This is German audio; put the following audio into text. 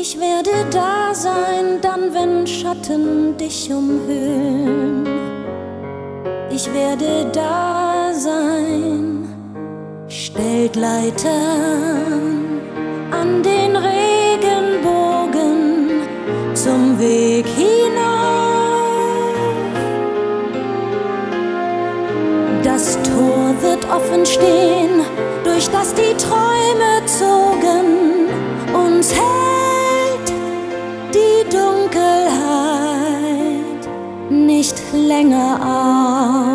Ich werde da sein, dann wenn Schatten dich umhüllen. Ich werde da sein, stellt Leitern an den Regenbogen zum Weg hinauf. Das Tor wird offen stehen, durch das die Träume zogen. Uns hält die Dunkelheit nicht länger auf.